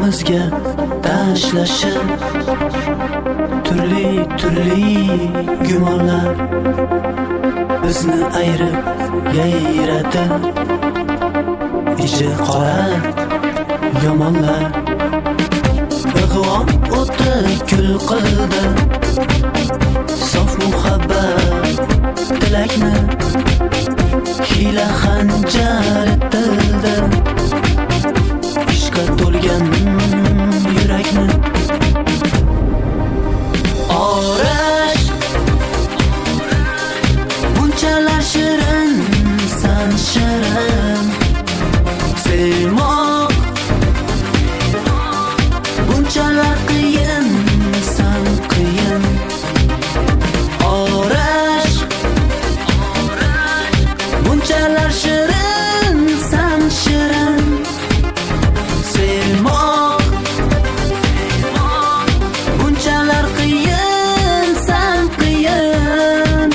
o'zimizga tashlashib turli gumonlar bizni ayirib yayradi. Ichi qora yomonlar ig'vo o'ti kul qildi. Sof muhabbat tilakni hiyla xanjar etildi. Ishqa to'lgan yurakni orash bunchalar shirin, san shirin sevmoq bunchalar qiyin, san qiyin orash bunchalar shirin, san shirin sevmoq bunchalar qiyin, san qiyin.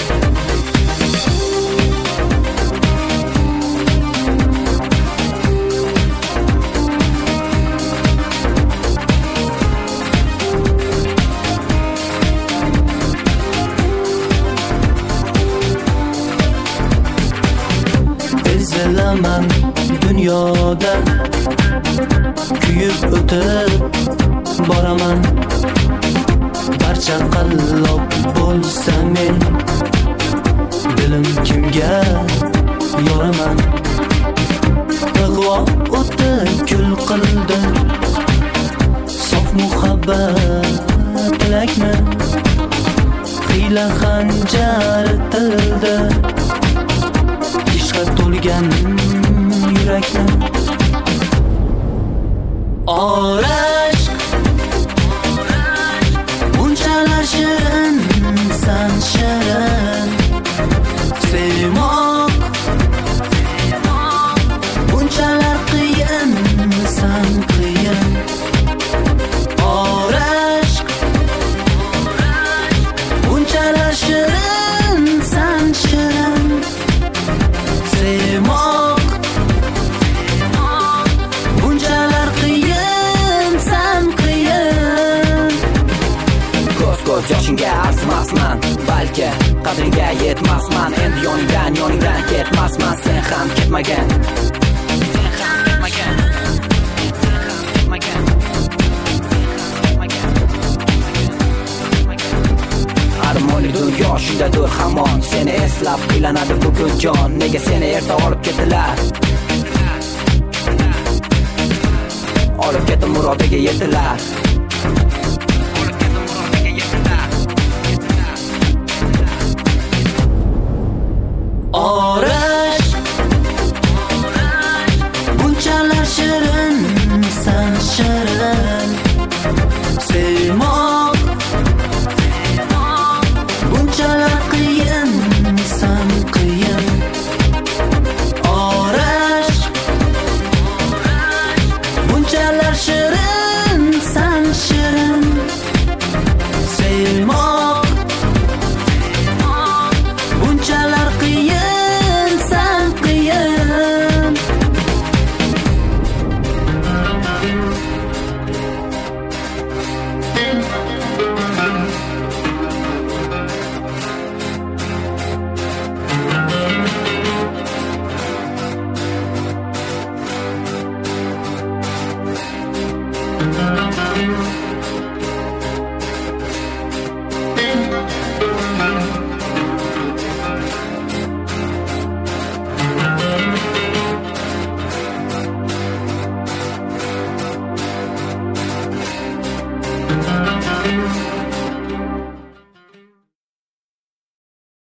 Ezilaman dunyoda, kuyib o'tib boraman. Barcha qallob bo'lsa men, dilim kimga yoraman. Ig'vo o'ti kul qildi. Sof muhabbat tilakni hiyla xanjar etildi. Ishqa to'lgan yurakni orash bunchalar shirin, san shirin sevmoq bunchalar qiyin, san qiyin orash bunchalar shirin, san shirin sevmoq bunchalar qiyin, san qiyin. Ko'z yoshingga arzimasman, balki qadringga yetmasman. Endi yoningdan ketmasman. Sen ham ketmagan, armonli dunyo shundadir hamon. Seni eslab qiynaladi bugun jon. Nega seni erta olib ketdilar? Olib ketib murodiga yetdilar. Or